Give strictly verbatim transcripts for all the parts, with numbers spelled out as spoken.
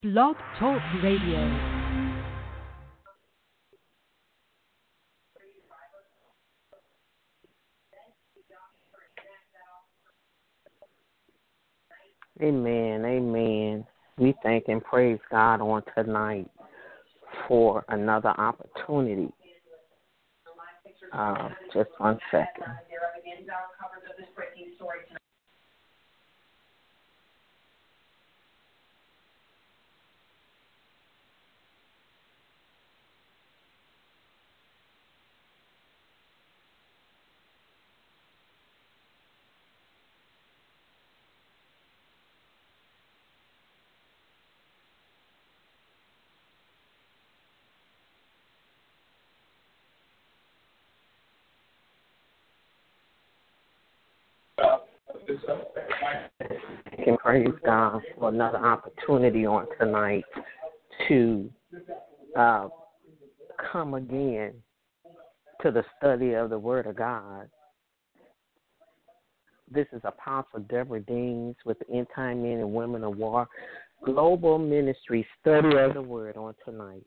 Blog Talk Radio. Amen, amen. We thank and praise God on tonight for another opportunity. Uh, just one second. Thank and praise God for another opportunity on tonight to uh, come again to the study of the Word of God. This is Apostle Deborah Deans with the End Time Men and Women of War Global Ministry Study of the Word on tonight.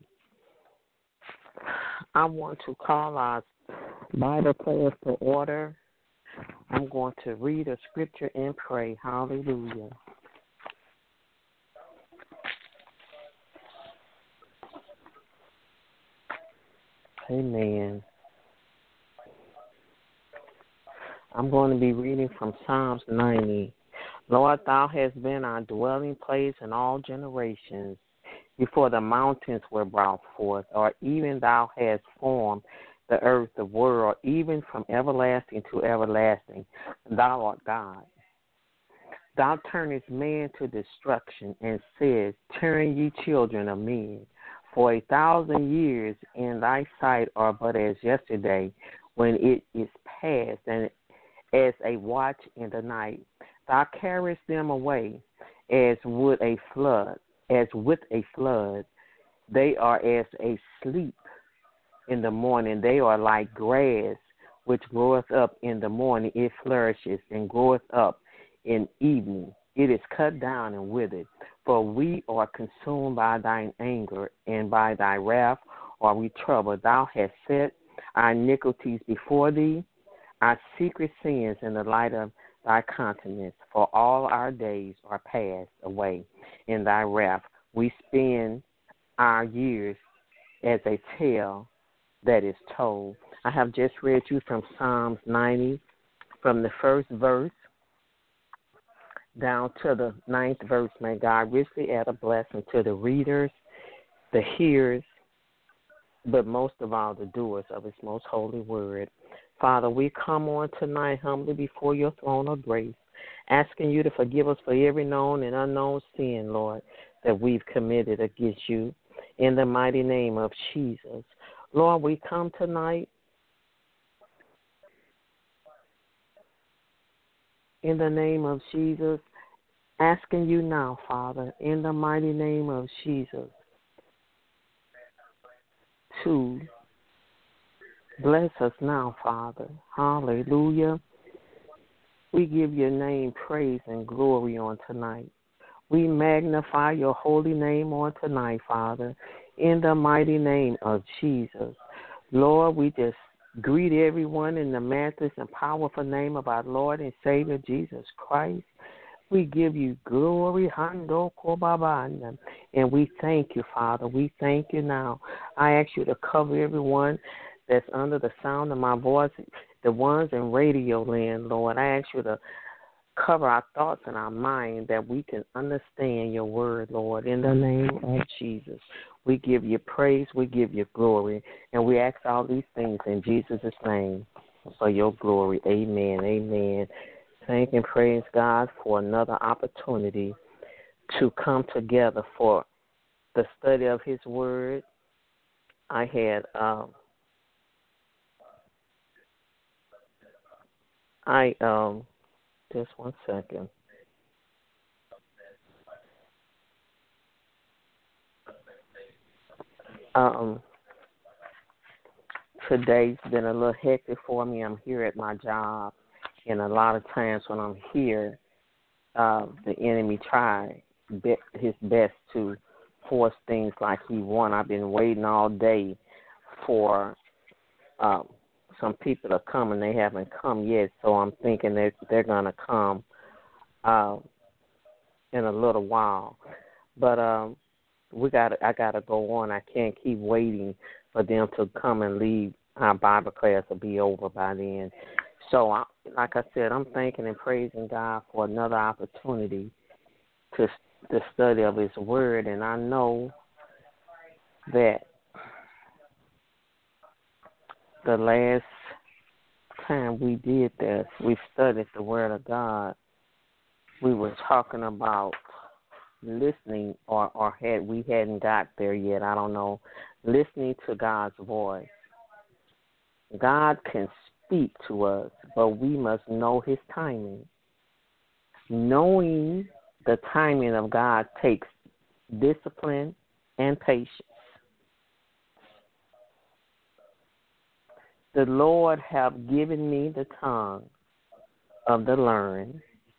I want to call our Bible players to order. I'm going to read a scripture and pray. Hallelujah. Amen. I'm going to be reading from Psalms ninety. Lord, thou hast been our dwelling place in all generations, before the mountains were brought forth, or even thou hast formed the earth, the world, even from everlasting to everlasting. Thou art God. Thou turnest man to destruction, and says, Turn ye children of men. For a thousand years in thy sight are but as yesterday, when it is past, and as a watch in the night. Thou carriest them away as would a flood, as with a flood. They are as a sleep in the morning. They are like grass which groweth up in the morning. It flourishes and groweth up in evening. It is cut down and withered. For we are consumed by thine anger, and by thy wrath are we troubled. Thou hast set our iniquities before thee, our secret sins in the light of thy countenance. For all our days are passed away in thy wrath. We spend our years as a tale that is told. I have just read you from Psalms ninety, from the first verse down to the ninth verse. May God richly add a blessing to the readers, the hearers, but most of all the doers of his most holy word. Father, we come on tonight humbly before your throne of grace, asking you to forgive us for every known and unknown sin, Lord, that we've committed against you. In the mighty name of Jesus. Lord, we come tonight in the name of Jesus, asking you now, Father, in the mighty name of Jesus, to bless us now, Father. Hallelujah. We give your name praise and glory on tonight. We magnify your holy name on tonight, Father, in the mighty name of Jesus. Lord, we just greet everyone in the matchless and powerful name of our Lord and Savior Jesus Christ. We give you glory, Hando Kobabana, and we thank you, Father. We thank you now. I ask you to cover everyone that's under the sound of my voice, the ones in radio land, Lord. I ask you to cover our thoughts and our mind that we can understand your word, Lord, in the name of Jesus. We give you praise, we give you glory, and we ask all these things in Jesus' name for your glory. Amen, amen. Thank and praise God for another opportunity to come together for the study of his word. I had, um, I, um, just one second. Um, today's been a little hectic for me. I'm here at my job, and a lot of times when I'm here, uh, the enemy tries be- his best to force things like he want. I've been waiting all day for um, some people to come, and they haven't come yet. So I'm thinking that they're going to come uh, in a little while. But um, we got I got to go on. I can't keep waiting for them to come and leave. Our Bible class will be over by then. So, I, like I said, I'm thanking and praising God for another opportunity to the study of His Word, and I know that the last time we did this, we studied the Word of God, we were talking about listening, or, or had we hadn't got there yet, I don't know, listening to God's voice. God can speak to us, but we must know His timing. Knowing the timing of God takes discipline and patience. The Lord have given me the tongue of the learned,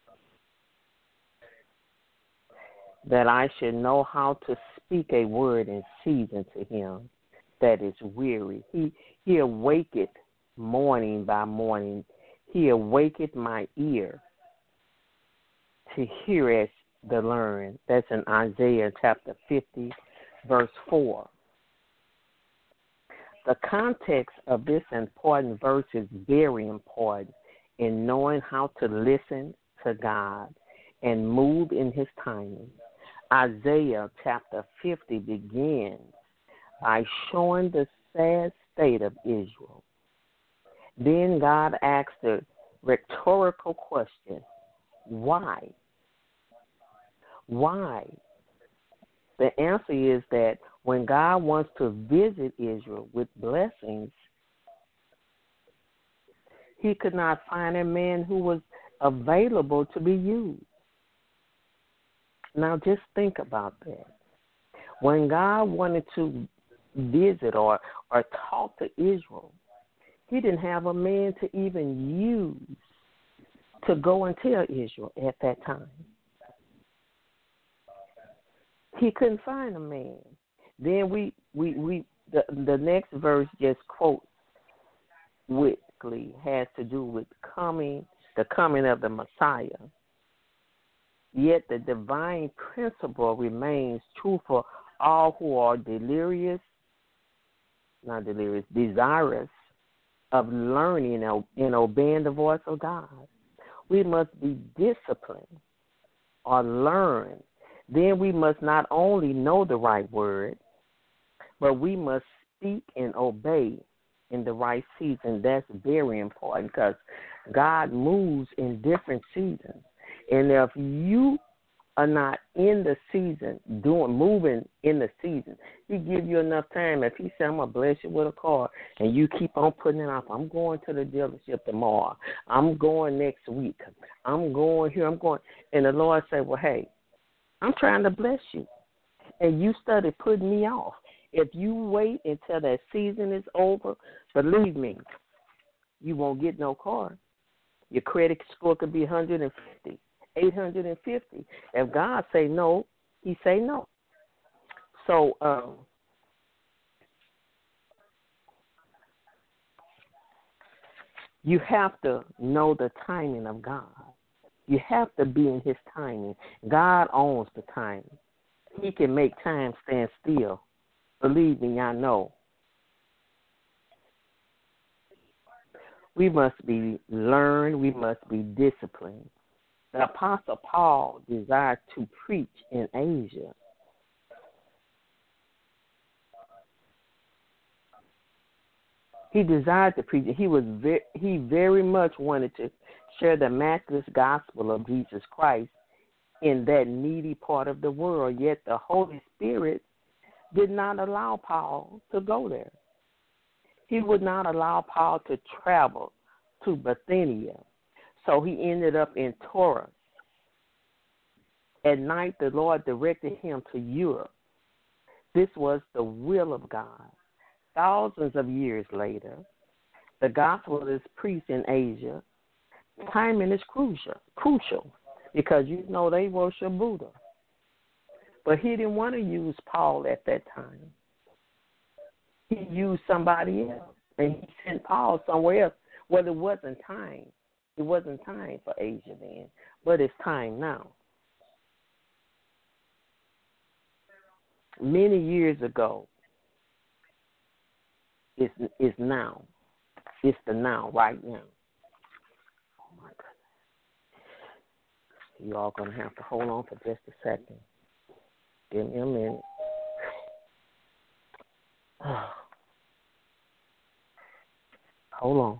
that I should know how to speak a word in season to him that is weary. He, he awaketh morning by morning. He awaketh my ear to hear as the learned. That's in Isaiah chapter fifty, verse four. The context of this important verse is very important in knowing how to listen to God and move in His timing. Isaiah chapter fifty begins by showing the sad state of Israel. Then God asks the rhetorical question, why? Why? The answer is that when God wants to visit Israel with blessings, He could not find a man who was available to be used. Now just think about that. When God wanted to visit or, or talk to Israel, He didn't have a man to even use to go and tell Israel at that time. He couldn't find a man. Then we, we, we the, the next verse just quotes weekly has to do with coming, the coming of the Messiah. Yet the divine principle remains true for all who are delirious, not delirious, desirous of learning and obeying the voice of God. We must be disciplined or learn. Then we must not only know the right word, but we must speak and obey in the right season. That's very important because God moves in different seasons. And if you are not in the season, doing moving in the season, He give you enough time. If He say, I'm going to bless you with a car, and you keep on putting it off, I'm going to the dealership tomorrow, I'm going next week, I'm going here, I'm going, and the Lord say, well, hey, I'm trying to bless you, and you started putting me off. If you wait until that season is over, believe me, you won't get no car. Your credit score could be one hundred fifty, eight hundred fifty. If God say no, He say no. So um, you have to know the timing of God. You have to be in His timing. God owns the timing. He can make time stand still. Believe me, I know. We must be learned. We must be disciplined. The Apostle Paul desired to preach in Asia. He desired to preach. He was very, he very much wanted to share the matchless gospel of Jesus Christ in that needy part of the world. Yet the Holy Spirit did not allow Paul to go there. He would not allow Paul to travel to Bithynia. So he ended up in Taurus. At night, the Lord directed him to Europe. This was the will of God. Thousands of years later, the gospel is preached in Asia. Timing is crucial, crucial because you know they worship Buddha. But he didn't want to use Paul at that time. He used somebody else. And he sent Paul somewhere else. Well, it wasn't time. It wasn't time for Asia then. But it's time now. Many years ago, it's, it's now. It's the now, right now. Oh, my goodness. You all going to have to hold on for just a second. Give me a minute. Hold on.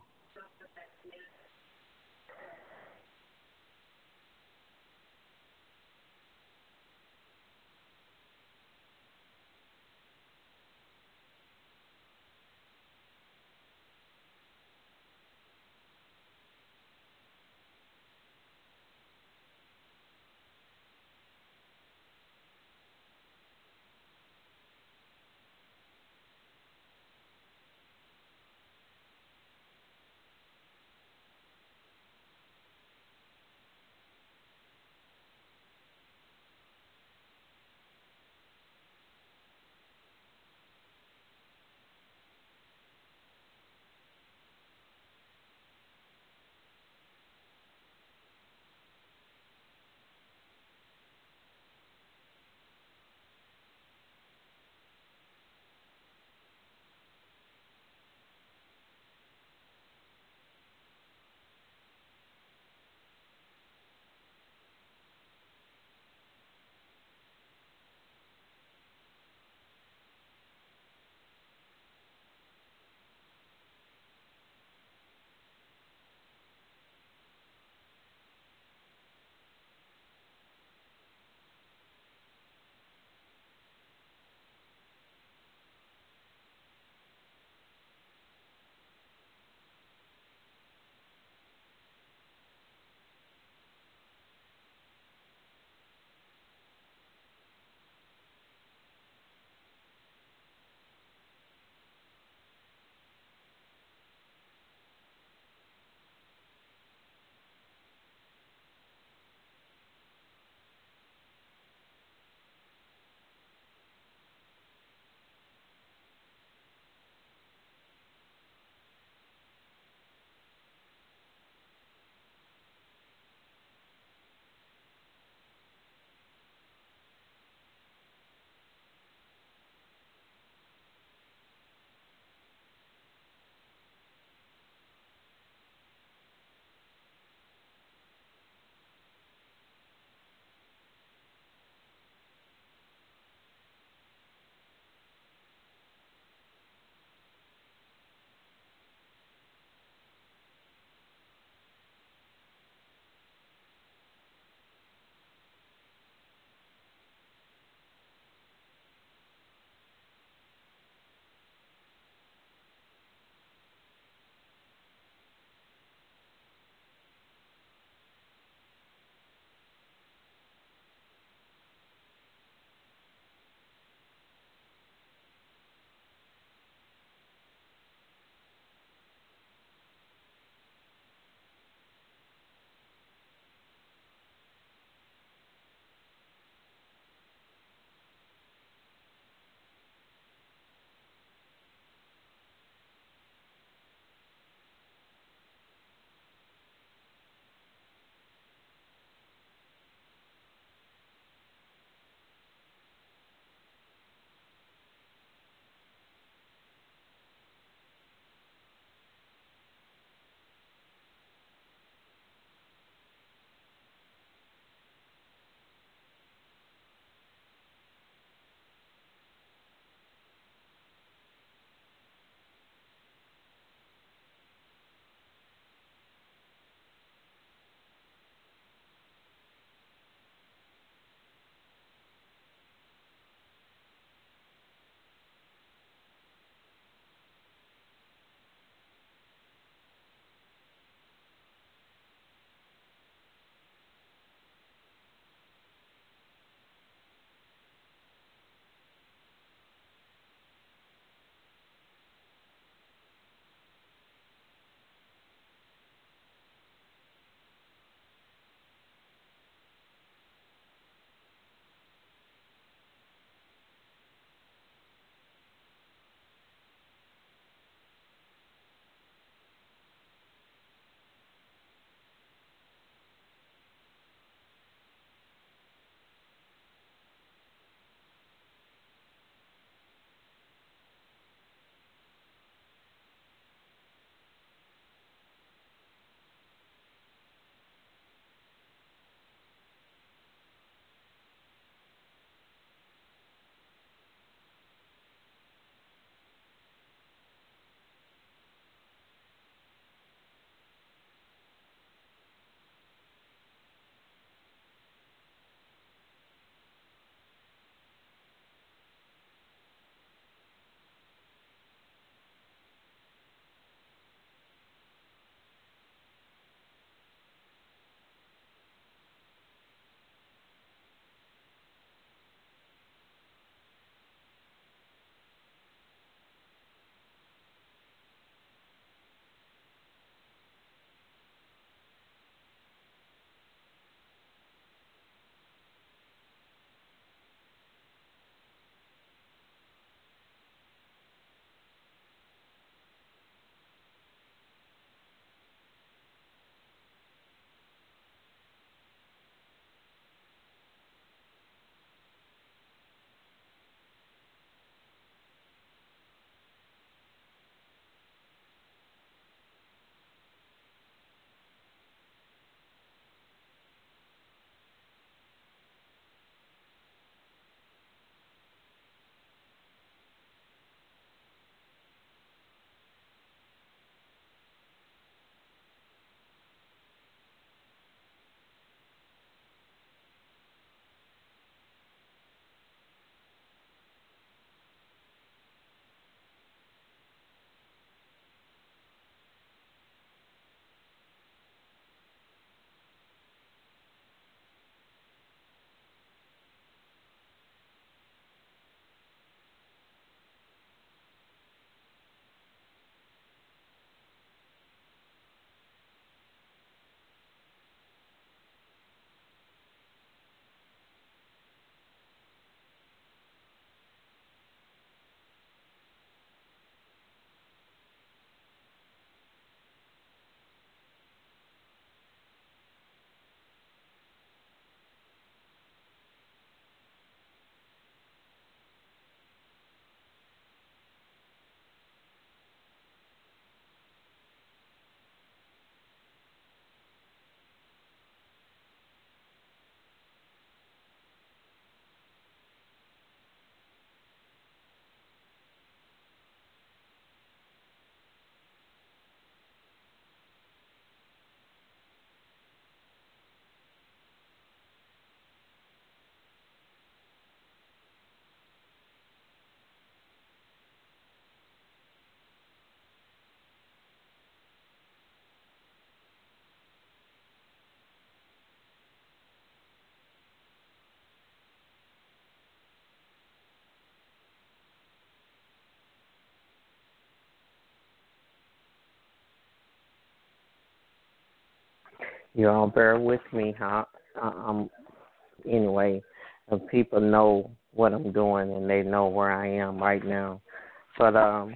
You all bear with me. How um anyway, if people know what I'm doing and they know where I am right now. But um,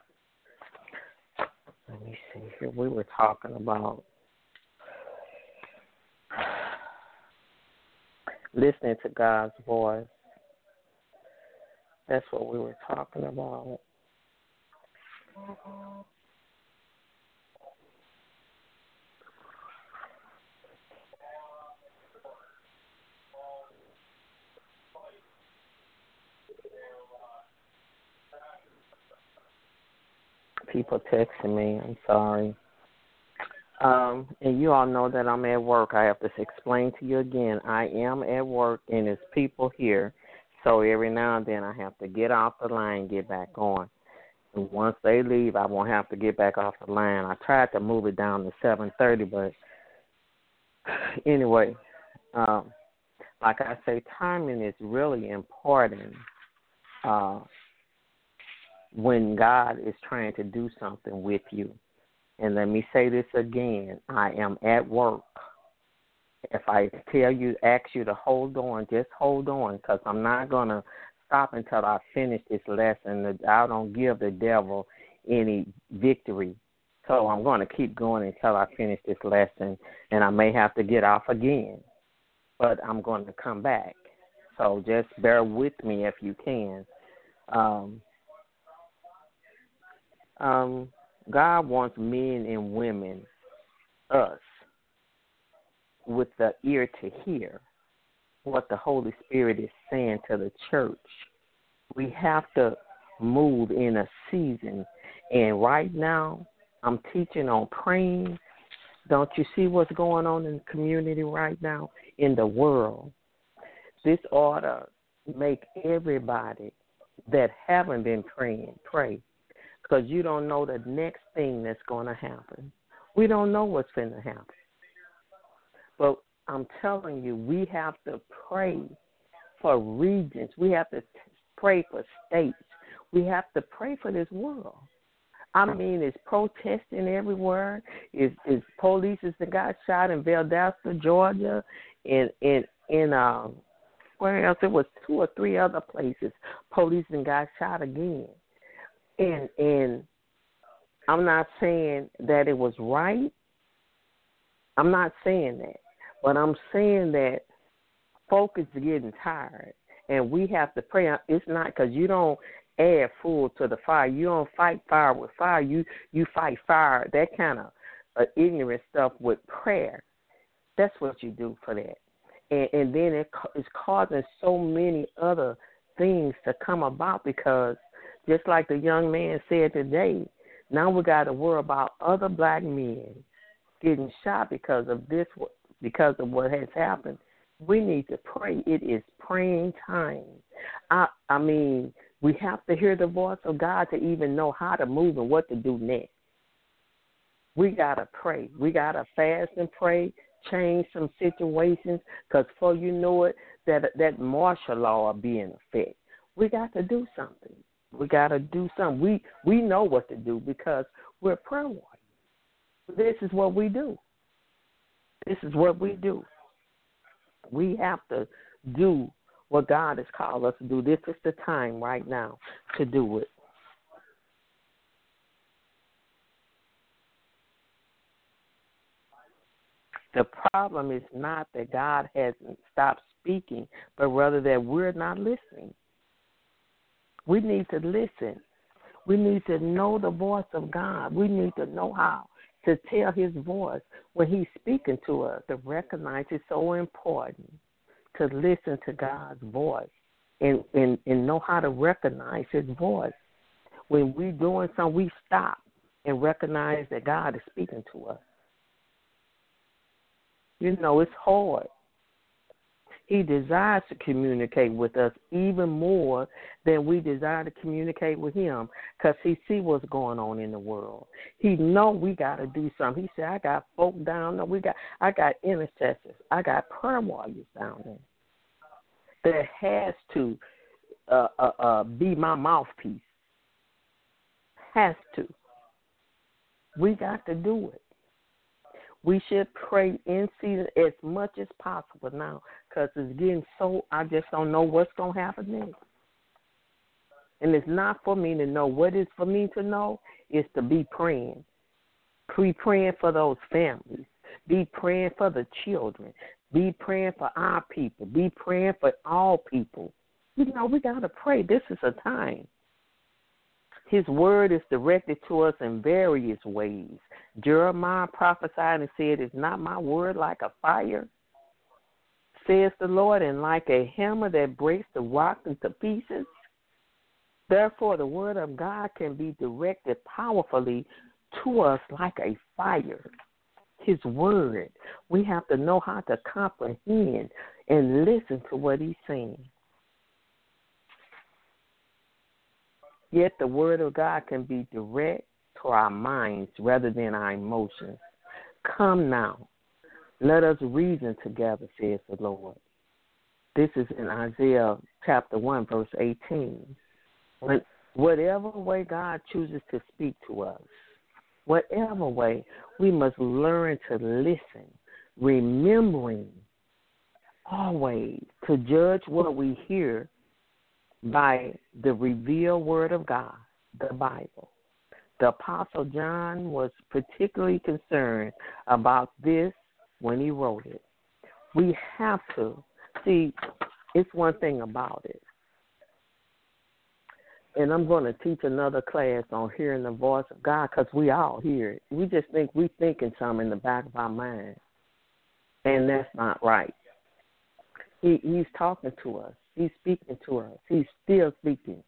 let me see here. We were talking about listening to God's voice. That's what we were talking about. People texting me. I'm sorry. Um, and you all know that I'm at work. I have to explain to you again. I am at work, and there's people here. So every now and then I have to get off the line and get back on. And once they leave, I won't have to get back off the line. I tried to move it down to seven thirty, but anyway, um, like I say, timing is really important uh, when God is trying to do something with you. And let me say this again. I am at work. If I tell you, ask you to hold on, just hold on, because I'm not going to stop until I finish this lesson. I don't give the devil any victory. So I'm going to keep going until I finish this lesson, and I may have to get off again. But I'm going to come back. So just bear with me if you can. Um, um, God wants men and women, us, with the ear to hear what the Holy Spirit is saying to the church. We have to move in a season. And right now, I'm teaching on praying. Don't you see what's going on in the community right now, in the world? This ought to make everybody that haven't been praying pray, because you don't know the next thing that's going to happen. We don't know what's going to happen. But I'm telling you, we have to pray for regions. We have to pray for states. We have to pray for this world. I mean, it's protesting everywhere. It's, it's police that got shot in Valdosta, Georgia, and in in um, where else? It was two or three other places. Police got shot again. And and I'm not saying that it was right. I'm not saying that. But I'm saying that folk is getting tired, and we have to pray. It's not because you don't add fuel to the fire. You don't fight fire with fire. You you fight fire, that kind of uh, ignorant stuff, with prayer. That's what you do for that. And, and then it is causing so many other things to come about, because just like the young man said today, now we got to worry about other black men getting shot because of this, because of what has happened. We need to pray. It is praying time. I, I mean, we have to hear the voice of God to even know how to move and what to do next. We got to pray. We got to fast and pray, change some situations, because before you know it, that that martial law will be in effect. We got to do something. We got to do something. We, we know what to do because we're prayer warriors. This is what we do. This is what we do. We have to do what God has called us to do. This is the time right now to do it. The problem is not that God hasn't stopped speaking, but rather that we're not listening. We need to listen. We need to know the voice of God. We need to know how to tell his voice when he's speaking to us. To recognize it's so important to listen to God's voice and, and, and know how to recognize his voice. When we're doing something, we stop and recognize that God is speaking to us. You know, it's hard. He desires to communicate with us even more than we desire to communicate with him, because he see what's going on in the world. He know we got to do something. He said, I got folk down there. We got, I got intercessors. I got prayer warriors down there that has to uh, uh, uh, be my mouthpiece. Has to. We got to do it. We should pray in season as much as possible now because it's getting so, I just don't know what's going to happen next. And it's not for me to know. What is for me to know is to be praying. Be praying for those families. Be praying for the children. Be praying for our people. Be praying for all people. You know, we got to pray. This is a time. His word is directed to us in various ways. Jeremiah prophesied and said, "Is not my word like a fire, says the Lord, and like a hammer that breaks the rock into pieces?" Therefore, the word of God can be directed powerfully to us like a fire. His word. We have to know how to comprehend and listen to what he's saying. Yet the word of God can be direct to our minds rather than our emotions. Come now, let us reason together, says the Lord. This is in Isaiah chapter one, verse eighteen. When, whatever way God chooses to speak to us, whatever way, we must learn to listen, remembering always to judge what we hear by the revealed word of God, the Bible. The Apostle John was particularly concerned about this when he wrote it. We have to, see, it's one thing about it. And I'm going to teach another class on hearing the voice of God because we all hear it. We just think we thinking something in the back of our mind, and that's not right. He, he's talking to us. He's speaking to us. He's still speaking.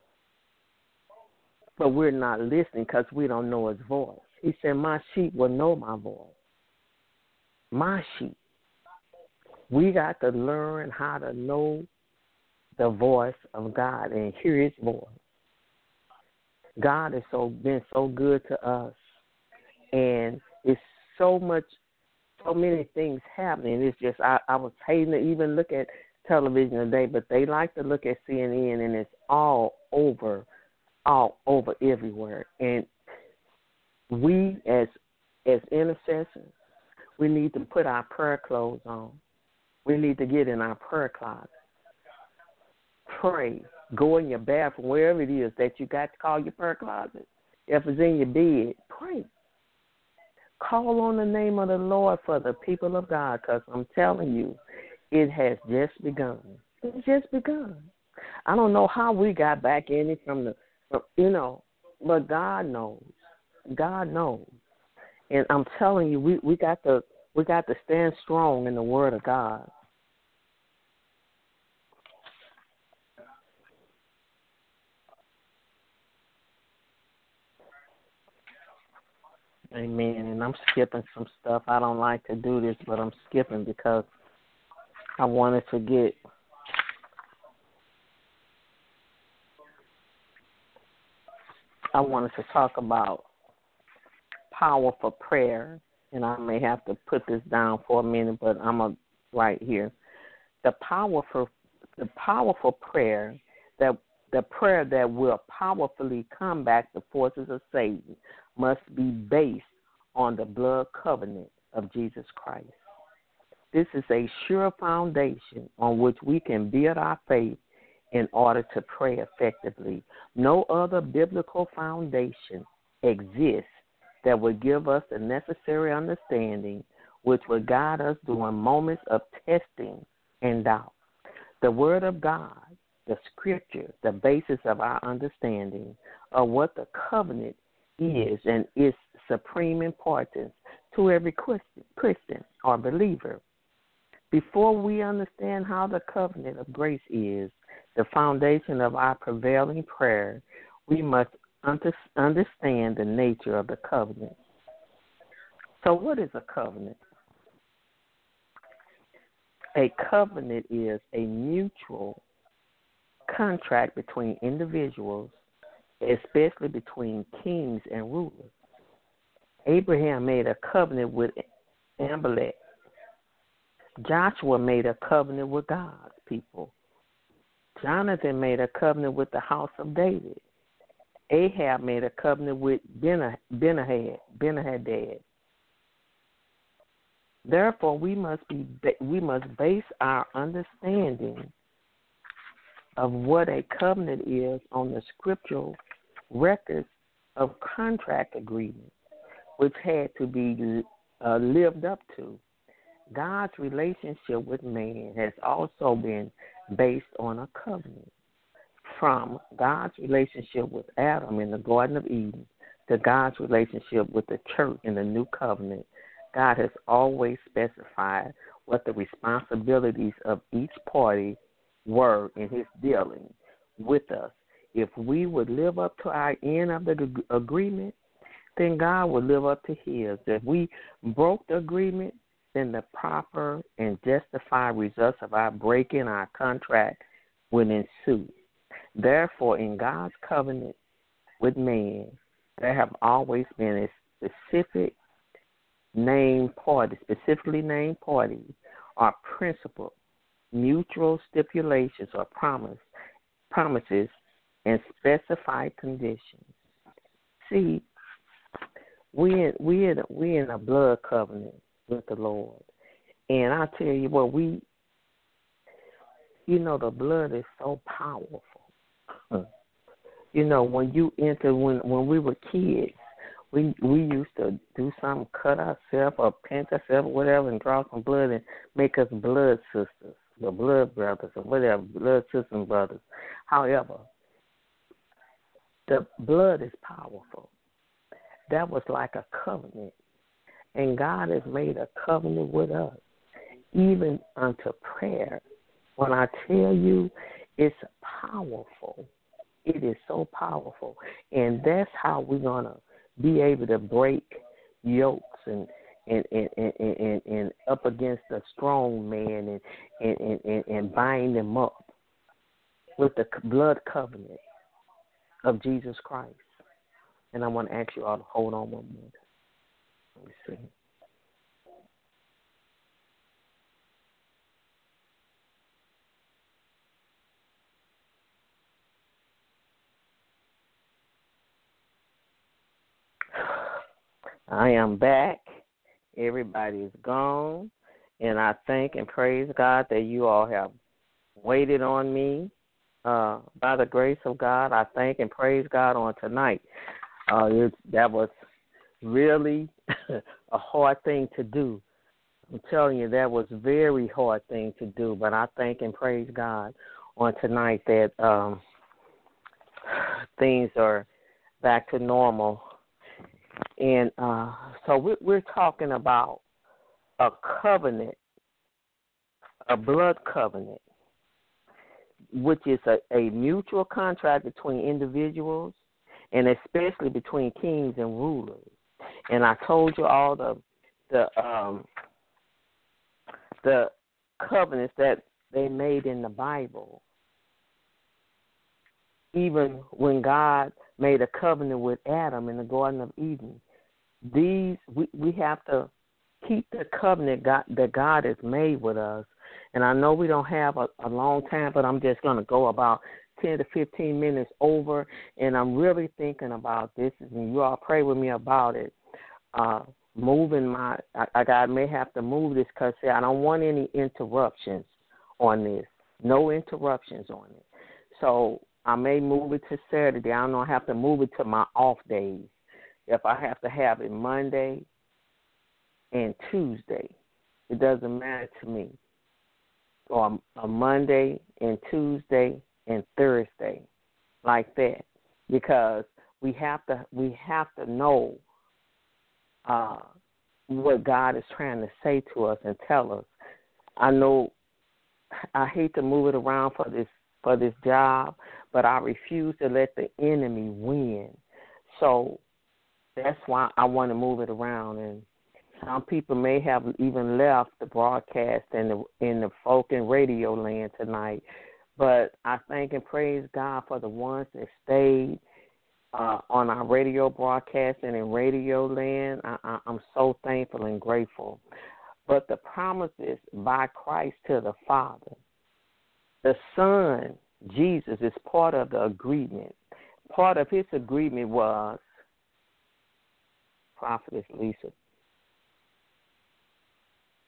But we're not listening because we don't know his voice. He said, my sheep will know my voice. My sheep. We got to learn how to know the voice of God and hear his voice. God has so been so good to us, and it's so much, so many things happening. It's just I, I was hating to even look at television today, but they like to look at C N N, and it's all over, all over everywhere. And we as as intercessors, we need to put our prayer clothes on. We need to get in our prayer closet. Pray. Go in your bathroom, wherever it is that you got to call your prayer closet. If it's in your bed, pray. Call on the name of the Lord for the people of God, because I'm telling you, it has just begun. It's just begun. I don't know how we got back in it from the, from, you know, but God knows. God knows. And I'm telling you, we, we got to we got to stand strong in the Word of God. Amen. And I'm skipping some stuff. I don't like to do this, but I'm skipping because I wanted to get I wanted to talk about powerful prayer, and I may have to put this down for a minute, but I'm a, right here. The powerful the powerful prayer that the prayer that will powerfully combat the forces of Satan must be based on the blood covenant of Jesus Christ. This is a sure foundation on which we can build our faith in order to pray effectively. No other biblical foundation exists that would give us the necessary understanding which would guide us during moments of testing and doubt. The Word of God, the Scripture, the basis of our understanding of what the covenant is and its supreme importance to every Christian, Christian or believer. Before we understand how the covenant of grace is the foundation of our prevailing prayer, we must under, understand the nature of the covenant. So what is a covenant? A covenant is a mutual contract between individuals, especially between kings and rulers. Abraham made a covenant with Amalek. Joshua made a covenant with God's people. Jonathan made a covenant with the house of David. Ahab made a covenant with Ben-Hadad. Ben-Hadad. Therefore, we must be we must base our understanding of what a covenant is on the scriptural records of contract agreements, which had to be uh, lived up to. God's relationship with man has also been based on a covenant. From God's relationship with Adam in the Garden of Eden to God's relationship with the church in the New Covenant, God has always specified what the responsibilities of each party were in his dealing with us. If we would live up to our end of the g- agreement, then God would live up to his. If we broke the agreement, then the proper and justified results of our breaking our contract would ensue. Therefore, in God's covenant with man, there have always been a specific named party, specifically named parties, or principle, mutual stipulations or promise, promises, and specified conditions. See, we in, we in, we in a blood covenant with the Lord, and I tell you what, we, you know, the blood is so powerful. You know, when you enter, when when we were kids, we we used to do something, cut ourselves or pinch ourselves or whatever, and draw some blood and make us blood sisters, the blood brothers or whatever, blood sisters and brothers. However, the blood is powerful. That was like a covenant, and God has made a covenant with us, even unto prayer. When I tell you, it's powerful. It is so powerful, and that's how we're gonna be able to break yokes and and and and, and, and up against the strong man and and, and and bind them up with the blood covenant of Jesus Christ. And I want to ask you all to hold on one minute. Let me see. I am back. Everybody is gone. And I thank and praise God that you all have waited on me. Uh, by the grace of God, I thank and praise God on tonight. Uh, it, that was really a hard thing to do. I'm telling you, that was a very hard thing to do. But I thank and praise God on tonight that um, things are back to normal. And uh, so we're, we're talking about a covenant, a blood covenant, which is a, a mutual contract between individuals and especially between kings and rulers. And I told you all the the um, the covenants that they made in the Bible. Even when God made a covenant with Adam in the Garden of Eden, these we, we have to keep the covenant God, that God has made with us. And I know we don't have a, a long time, but I'm just going to go about ten to fifteen minutes over, and I'm really thinking about this, and you all pray with me about it. Uh, moving my, I, I got, may have to move this because I don't want any interruptions on this. No interruptions on it. So I may move it to Saturday. I don't know. I have to move it to my off days. If I have to have it Monday and Tuesday, it doesn't matter to me. Or a Monday and Tuesday and Thursday, like that, because we have to we have to know uh, what God is trying to say to us and tell us. I know I hate to move it around for this for this job, but I refuse to let the enemy win. So that's why I want to move it around. And some people may have even left the broadcast in the in the folk and radio land tonight. But I thank and praise God for the ones that stayed uh, on our radio broadcast and in radio land. I, I, I'm so thankful and grateful. But the promises by Christ to the Father, the Son, Jesus, is part of the agreement. Part of his agreement was, Prophetess Lisa,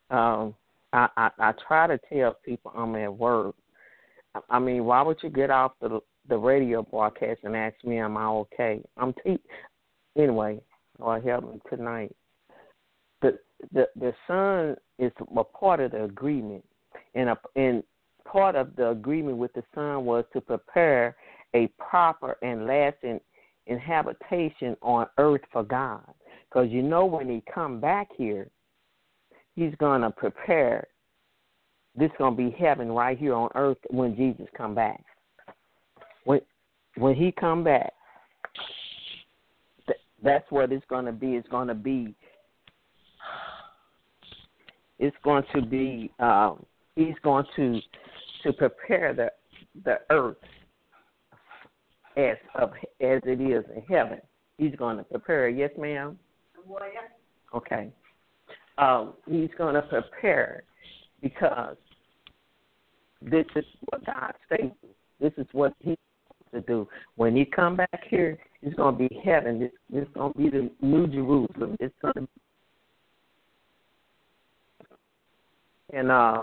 Um, I, I I try to tell people I'm at work. I, I mean, why would you get off the the radio broadcast and ask me am I okay? I'm te- anyway. Lord help me tonight. The the the son is a part of the agreement, and a and part of the agreement with the son was to prepare a proper and lasting inhabitation on earth for God. Because you know when he come back here, he's going to prepare. This is going to be heaven right here on earth when Jesus come back. When when he come back, th- that's what it's going to be. It's going to be. It's going to be. Um, he's going to to prepare the the earth as of as it is in heaven. He's going to prepare. Yes, ma'am. Okay. Um, he's going to prepare because this is what God says. This is what He wants to do. When He come back here, it's going to be heaven. This this is going to be the New Jerusalem. It's going to be, and uh,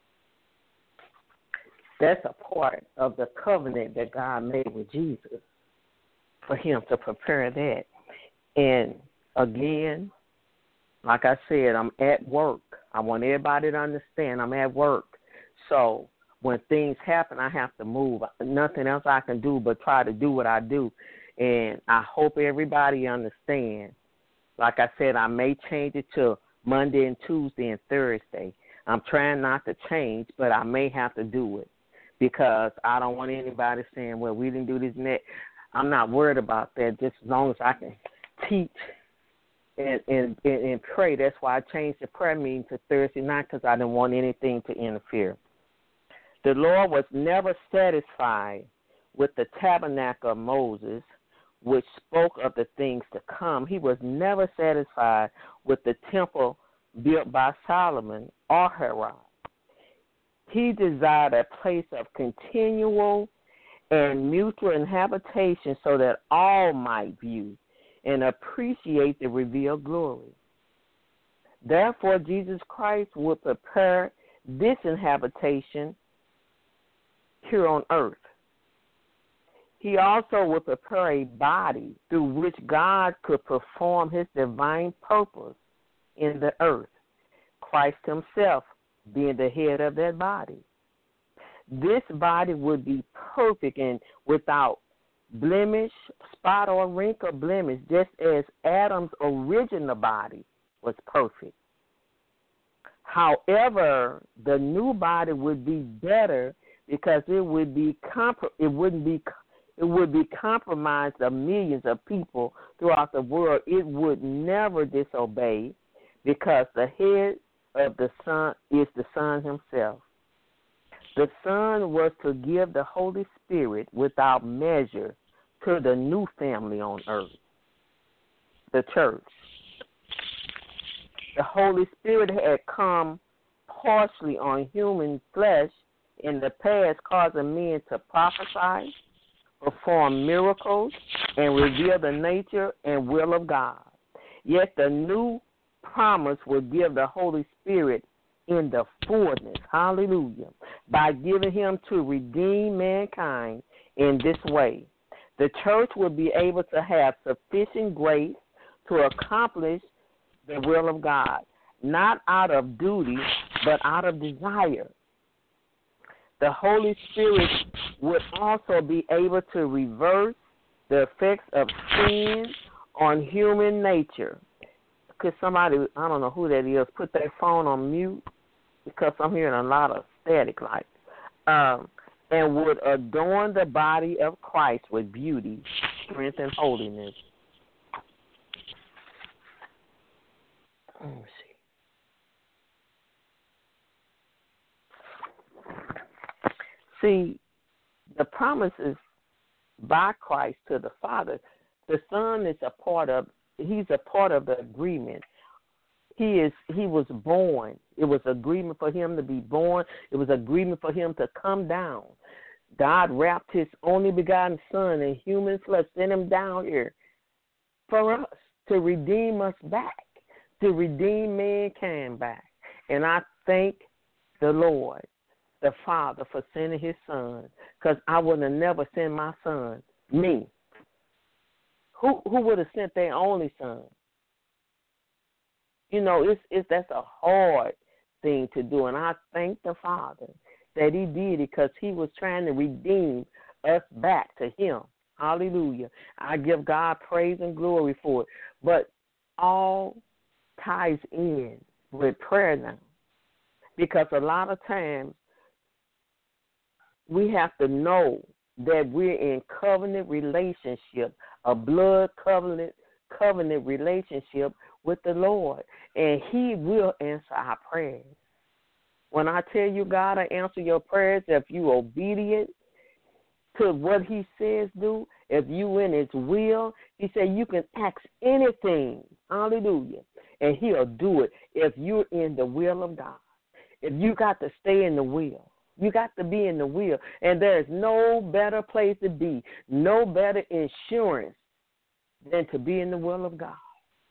that's a part of the covenant that God made with Jesus for Him to prepare that. And again, like I said, I'm at work. I want everybody to understand I'm at work. So when things happen, I have to move. Nothing else I can do but try to do what I do. And I hope everybody understands. Like I said, I may change it to Monday and Tuesday and Thursday. I'm trying not to change, but I may have to do it because I don't want anybody saying, well, we didn't do this and that. I'm not worried about that just as long as I can teach and, and, and pray. That's why I changed the prayer meeting to Thursday night because I didn't want anything to interfere. The Lord was never satisfied with the tabernacle of Moses, which spoke of the things to come. He was never satisfied with the temple built by Solomon or Hiram. He desired a place of continual and mutual habitation so that all might view and appreciate the revealed glory. Therefore, Jesus Christ would prepare this inhabitation here on earth. He also would prepare a body through which God could perform His divine purpose in the earth, Christ Himself being the head of that body. This body would be perfect and without blemish, spot or wrinkle blemish, just as Adam's original body was perfect. However, the new body would be better because it would be comp- it wouldn't be it would be compromised of millions of people throughout the world. It would never disobey because the head of the Son is the Son Himself. The Son was to give the Holy Spirit without measure to the new family on earth, the church. The Holy Spirit had come partially on human flesh in the past, causing men to prophesy, perform miracles, and reveal the nature and will of God. Yet the new promise will give the Holy Spirit in the fullness, hallelujah, by giving Him to redeem mankind in this way. The church will be able to have sufficient grace to accomplish the will of God, not out of duty, but out of desire. The Holy Spirit would also be able to reverse the effects of sin on human nature. Could somebody, I don't know who that is, put that phone on mute because I'm hearing a lot of static like um, and would adorn the body of Christ with beauty, strength, and holiness. Let me see. See, the promises by Christ to the Father, the Son is a part of, he's a part of the agreement. He is. He was born. It was agreement for Him to be born. It was agreement for Him to come down. God wrapped His only begotten Son in human flesh, sent Him down here for us to redeem us back, to redeem mankind back. And I thank the Lord, the Father, for sending his son, because I would have never sent my son, me. Who who would have sent their only son? You know, it's it's that's a hard thing to do, and I thank the Father that he did it because he was trying to redeem us back to him. Hallelujah. I give God praise and glory for it. But all ties in with prayer now, because a lot of times we have to know that we're in covenant relationship, a blood covenant covenant relationship with the Lord, and he will answer our prayers. When I tell you God will answer your prayers if you're obedient to what he says do, if you in his will, he said you can ask anything, hallelujah, and he'll do it if you're in the will of God. If you got to stay in the will, you got to be in the will, and there's no better place to be, no better insurance than to be in the will of God.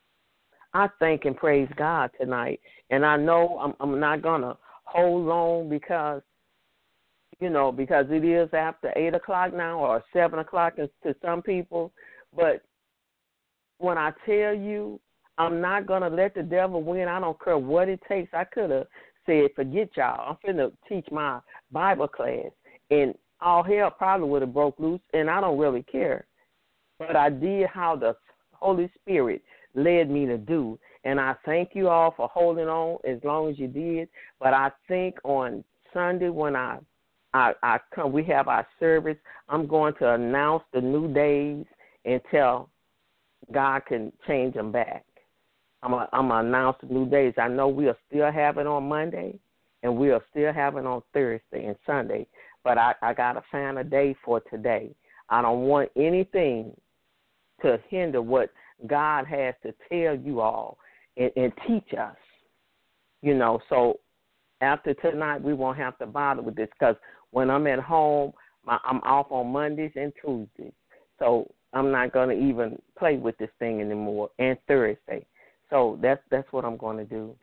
I thank and praise God tonight, and I know I'm, I'm not going to hold long because, you know, because it is after eight o'clock now or seven o'clock to some people, but when I tell you I'm not going to let the devil win, I don't care what it takes. I could have said, forget y'all, I'm finna teach my Bible class, and all hell probably would have broke loose, and I don't really care. But I did how the Holy Spirit led me to do, and I thank you all for holding on as long as you did. But I think on Sunday when I, I, I come, we have our service, I'm going to announce the new days until God can change them back. I'm going I'm to announce the new days. I know we'll still have it on Monday, and we'll still have it on Thursday and Sunday, but I, I got to find a day for today. I don't want anything to hinder what God has to tell you all and, and teach us, you know. So after tonight, we won't have to bother with this, because when I'm at home, my, I'm off on Mondays and Tuesdays. So I'm not going to even play with this thing anymore, and Thursday. So that's that's what I'm going to do.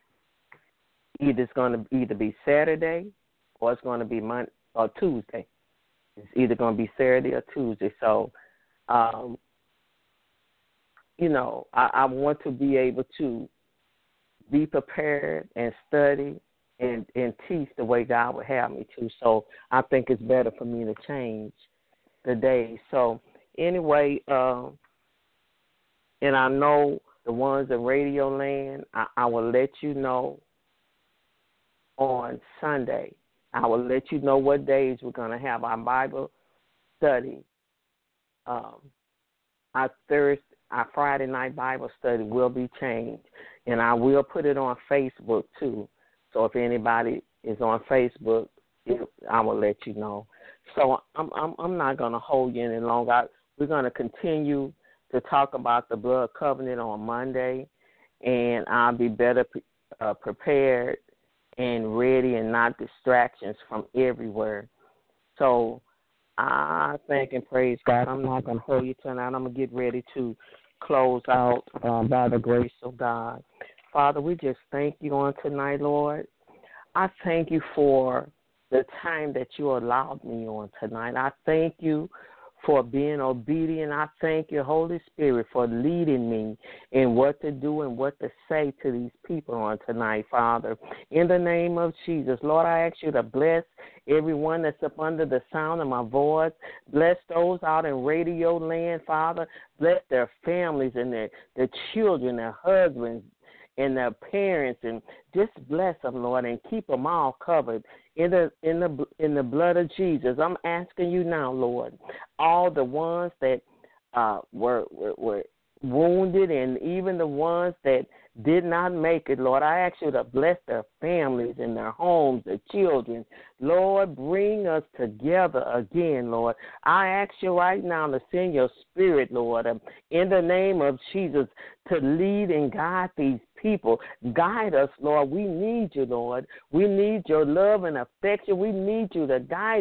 Either it's going to either be Saturday or it's going to be Monday or Tuesday. It's either going to be Saturday or Tuesday. So, um, you know, I, I want to be able to be prepared and study and, and teach the way God would have me to. So I think it's better for me to change the day. So anyway, um, and I know the ones in Radio Land, I, I will let you know on Sunday. I will let you know what days we're going to have our Bible study. Um, our Thursday, our Friday night Bible study will be changed, and I will put it on Facebook too. So if anybody is on Facebook, it, I will let you know. So I'm I'm, I'm not going to hold you any longer. I, we're going to continue to talk about the blood covenant on Monday, and I'll be better pre- uh, prepared and ready and not distractions from everywhere. So I thank and praise God. I'm not going to hold you tonight. I'm going to get ready to close out uh, by the grace of God. Father, we just thank you on tonight, Lord. I thank you for the time that you allowed me on tonight. I thank you for being obedient. I thank you, Holy Spirit, for leading me in what to do and what to say to these people on tonight, Father. In the name of Jesus, Lord, I ask you to bless everyone that's up under the sound of my voice. Bless those out in Radio Land, Father. Bless their families and their, their children, their husbands, and their parents, and just bless them, Lord, and keep them all covered in the in the in the blood of Jesus. I'm asking you now, Lord, all the ones that uh, were, were were wounded, and even the ones that did not make it, Lord, I ask you to bless their families and their homes, their children. Lord, bring us together again, Lord. I ask you right now to send your spirit, Lord, in the name of Jesus, to lead and guide these people. Guide us, Lord. We need you, Lord. We need your love and affection. We need you to guide us,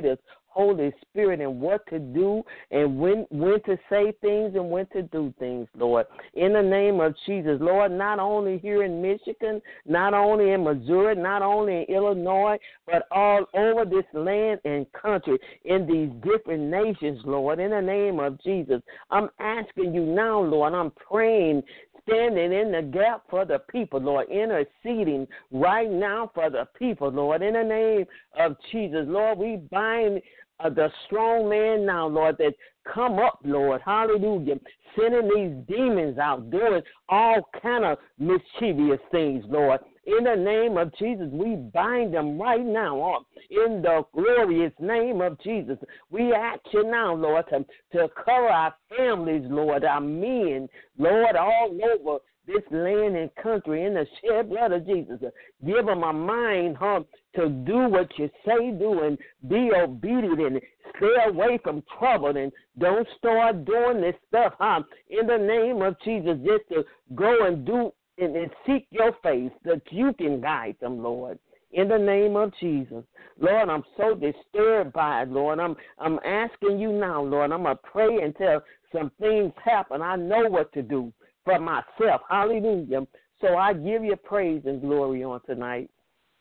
Holy Spirit, and what to do and when when to say things and when to do things, Lord. In the name of Jesus, Lord, not only here in Michigan, not only in Missouri, not only in Illinois, but all over this land and country, in these different nations, Lord. In the name of Jesus, I'm asking you now, Lord, I'm praying, standing in the gap for the people, Lord, interceding right now for the people, Lord. In the name of Jesus, Lord, we bind uh, the strong man now, Lord, that come up, Lord, hallelujah, sending these demons out, doing all kind of mischievous things, Lord. In the name of Jesus, we bind them right now up in the glorious name of Jesus. We ask you now, Lord, to, to cover our families, Lord, our men, Lord, all over this land and country in the shed blood of Jesus. Give them a mind, huh, to do what you say do and be obedient and stay away from trouble and don't start doing this stuff, huh, in the name of Jesus, just to go and do and, and seek your face that you can guide them, Lord. In the name of Jesus. Lord, I'm so disturbed by it, Lord. I'm I'm asking you now, Lord. I'm going to pray until some things happen. I know what to do for myself. Hallelujah. So I give you praise and glory on tonight.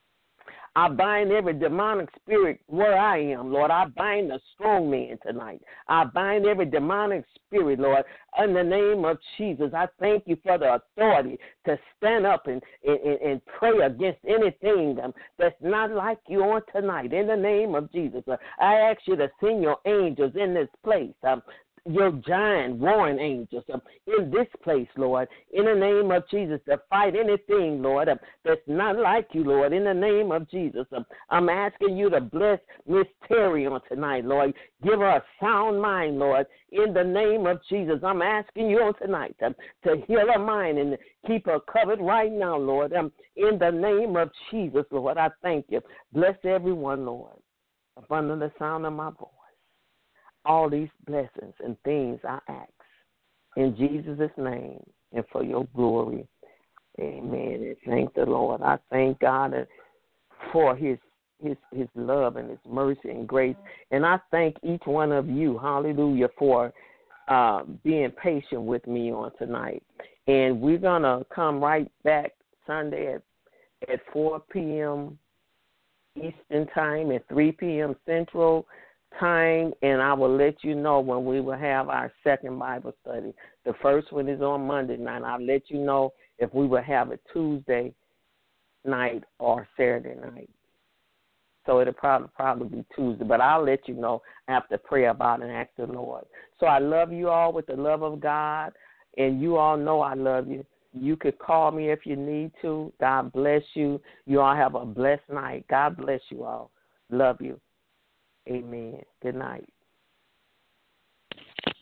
I bind every demonic spirit where I am, Lord. I bind the strong man tonight. I bind every demonic spirit, Lord, in the name of Jesus. I thank you for the authority to stand up and, and, and pray against anything um, that's not like you on tonight. In the name of Jesus, uh, I ask you to send your angels in this place. Um, your giant warring angels um, in this place, Lord, in the name of Jesus, to fight anything, Lord, um, that's not like you, Lord, in the name of Jesus. Um, I'm asking you to bless Miss Terry on tonight, Lord. Give her a sound mind, Lord, in the name of Jesus. I'm asking you on tonight um, to heal her mind and keep her covered right now, Lord, um, in the name of Jesus, Lord. I thank you. Bless everyone, Lord, up under the sound of my voice. All these blessings and things I ask in Jesus' name and for your glory. Amen. And thank the Lord. I thank God for his his his love and his mercy and grace. And I thank each one of you, hallelujah, for uh, being patient with me on tonight. And we're going to come right back Sunday at, at four p.m. Eastern Time and three p.m. Central Time, and I will let you know when we will have our second Bible study. The first one is on Monday night. I'll let you know if we will have it Tuesday night or Saturday night. So it'll probably probably be Tuesday, but I'll let you know after prayer about it and ask the Lord. So I love you all with the love of God, and you all know I love you. You could call me if you need to. God bless you. You all have a blessed night. God bless you all. Love you. Amen. Good night.